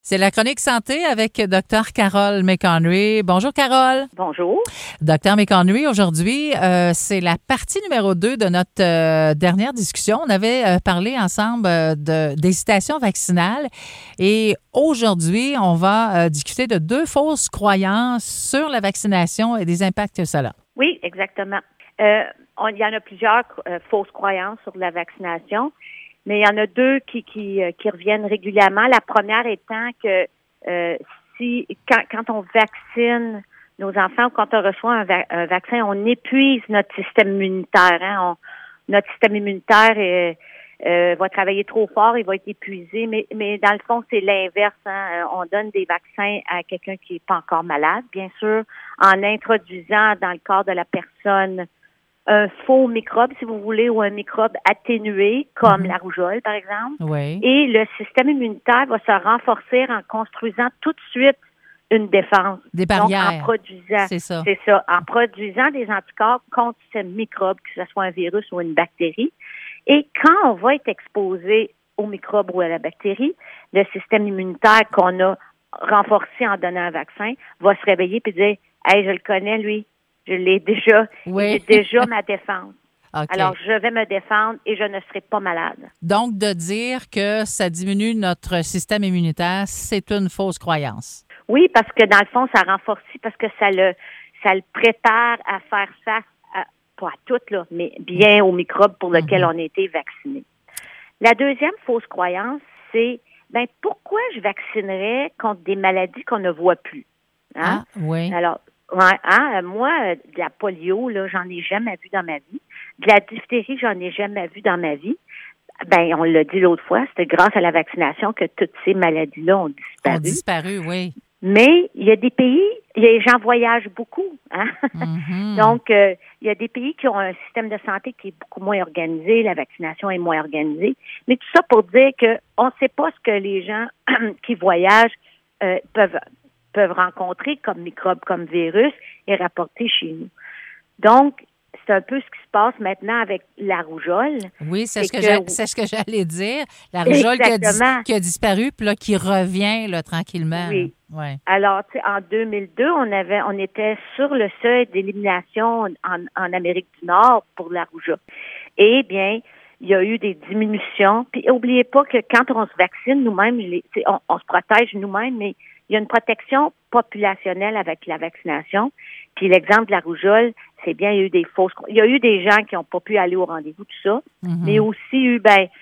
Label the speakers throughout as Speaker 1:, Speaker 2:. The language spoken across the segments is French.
Speaker 1: C'est la chronique santé avec Dr Carole McHenry. Bonjour Carole.
Speaker 2: Bonjour.
Speaker 1: Dr McHenry, aujourd'hui, c'est la partie numéro 2 de notre dernière discussion. On avait parlé ensemble d'hésitation vaccinale et aujourd'hui, on va discuter de 2 fausses croyances sur la vaccination et des impacts que cela a.
Speaker 2: Oui, exactement. Il y en a plusieurs fausses croyances sur la vaccination. Mais il y en a 2 qui reviennent régulièrement. La première étant que quand on vaccine nos enfants ou quand on reçoit un vaccin, on épuise notre système immunitaire. Hein? Notre système immunitaire va travailler trop fort, il va être épuisé. Mais dans le fond, c'est l'inverse. Hein? On donne des vaccins à quelqu'un qui n'est pas encore malade, bien sûr, en introduisant dans le corps de la personne un faux microbe, si vous voulez, ou un microbe atténué, comme la rougeole, par exemple.
Speaker 1: Oui.
Speaker 2: Et le système immunitaire va se renforcer en construisant tout de suite une défense.
Speaker 1: Des barrières.
Speaker 2: Donc, en produisant,
Speaker 1: c'est ça,
Speaker 2: en produisant des anticorps contre ce microbe, que ce soit un virus ou une bactérie. Et quand on va être exposé au microbe ou à la bactérie, le système immunitaire qu'on a renforcé en donnant un vaccin va se réveiller et dire « Hey, je le connais, lui. Je l'ai déjà.
Speaker 1: Oui.
Speaker 2: J'ai déjà ma défense.
Speaker 1: Okay.
Speaker 2: Alors, je vais me défendre et je ne serai pas malade. »
Speaker 1: Donc, de dire que ça diminue notre système immunitaire, c'est une fausse croyance.
Speaker 2: Oui, parce que dans le fond, ça renforce, parce que ça le prépare à faire face pas à toutes, là, mais bien aux microbes pour lesquels on a été vacciné. La deuxième fausse croyance, c'est pourquoi je vaccinerais contre des maladies qu'on ne voit plus? Hein?
Speaker 1: Ah, oui.
Speaker 2: Alors, moi, de la polio, là, j'en ai jamais vu dans ma vie. De la diphtérie, j'en ai jamais vu dans ma vie. On l'a dit l'autre fois, c'était grâce à la vaccination que toutes ces maladies-là ont disparu.
Speaker 1: Ont disparu, oui.
Speaker 2: Mais il y a des pays, les gens voyagent beaucoup, hein. Donc, il y a des pays qui ont un système de santé qui est beaucoup moins organisé, la vaccination est moins organisée. Mais tout ça pour dire que on ne sait pas ce que les gens qui voyagent peuvent rencontrer comme microbes, comme virus et rapporter chez nous. Donc, c'est un peu ce qui se passe maintenant avec la rougeole.
Speaker 1: Oui, c'est ce que j'allais dire. La rougeole qui a disparu, puis là, qui revient là, tranquillement.
Speaker 2: Oui.
Speaker 1: Ouais.
Speaker 2: Alors, tu sais, en 2002, on était sur le seuil d'élimination en Amérique du Nord pour la rougeole. Eh bien, il y a eu des diminutions. Puis, n'oubliez pas que quand on se vaccine nous-mêmes, on se protège nous-mêmes, mais il y a une protection populationnelle avec la vaccination. Puis l'exemple de la rougeole, c'est bien, il y a eu des gens qui n'ont pas pu aller au rendez-vous, tout ça, mais aussi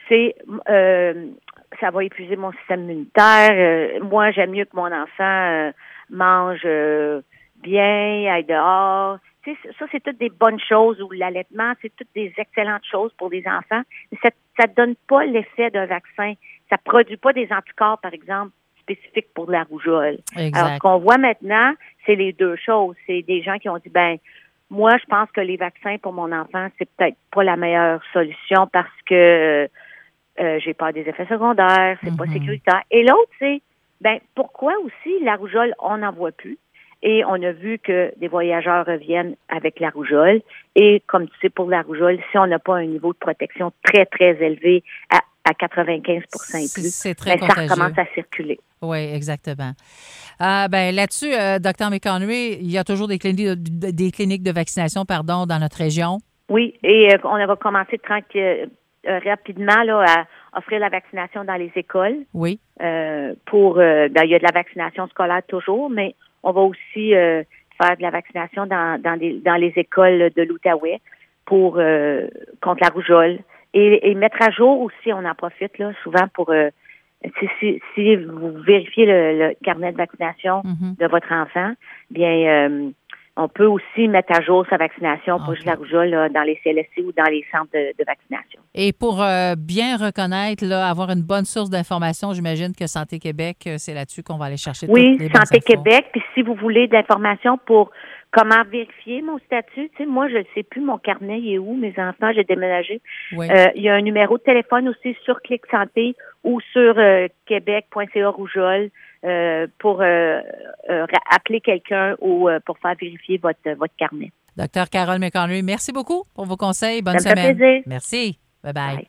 Speaker 2: ça va épuiser mon système immunitaire. Moi, j'aime mieux que mon enfant mange bien, aille dehors. Tu sais, ça, c'est toutes des bonnes choses, ou l'allaitement, c'est toutes des excellentes choses pour les enfants. Mais ça ne donne pas l'effet d'un vaccin. Ça ne produit pas des anticorps, par exemple, spécifiques pour la rougeole.
Speaker 1: Exact.
Speaker 2: Alors, ce qu'on voit maintenant, c'est les 2 choses. C'est des gens qui ont dit, moi, je pense que les vaccins pour mon enfant, c'est peut-être pas la meilleure solution parce que j'ai peur des effets secondaires, c'est pas sécuritaire. Et l'autre, c'est, pourquoi aussi la rougeole, on n'en voit plus? Et on a vu que des voyageurs reviennent avec la rougeole. Et comme tu sais, pour la rougeole, si on n'a pas un niveau de protection très, très élevé à 95% et plus,
Speaker 1: c'est très
Speaker 2: ça recommence à circuler.
Speaker 1: Oui, exactement. Là-dessus, Dr McHenry, il y a toujours des cliniques de vaccination, dans notre région. Oui,
Speaker 2: et on va commencer rapidement là, à offrir la vaccination dans les écoles.
Speaker 1: Oui.
Speaker 2: Il y a de la vaccination scolaire toujours, mais on va aussi faire de la vaccination dans les écoles de l'Outaouais contre la rougeole. Et mettre à jour aussi, on en profite là souvent pour si vous vérifiez le carnet de vaccination de votre enfant, on peut aussi mettre à jour sa vaccination pour la rougeole là, dans les CLSC ou dans les centres de vaccination.
Speaker 1: Et pour bien reconnaître, là, avoir une bonne source d'information, j'imagine que Santé Québec, c'est là-dessus qu'on va aller chercher toutes les bonnes infos.
Speaker 2: Oui, Santé Québec. Puis si vous voulez de l'information pour comment vérifier mon statut, tu sais, moi, je ne sais plus, mon carnet, il est où, mes enfants, j'ai déménagé.
Speaker 1: Oui.
Speaker 2: Il y a un numéro de téléphone aussi sur Clic Santé ou sur québec.ca rougeole pour appeler quelqu'un ou pour faire vérifier votre carnet.
Speaker 1: Dr Carole McHenry, merci beaucoup pour vos conseils. Bonne semaine.
Speaker 2: Ça me fait plaisir.
Speaker 1: Merci. Bye-bye. Bye.